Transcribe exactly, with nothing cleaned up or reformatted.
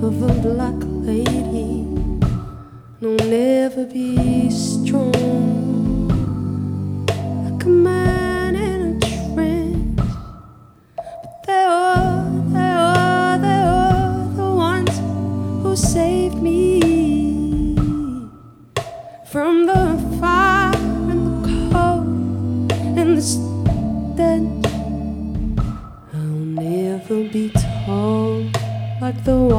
of a black lady. No, never be strong like a man in a trance. But they are, they are, they are the ones who saved me from the fire and the cold and the stench. I'll never be tall like the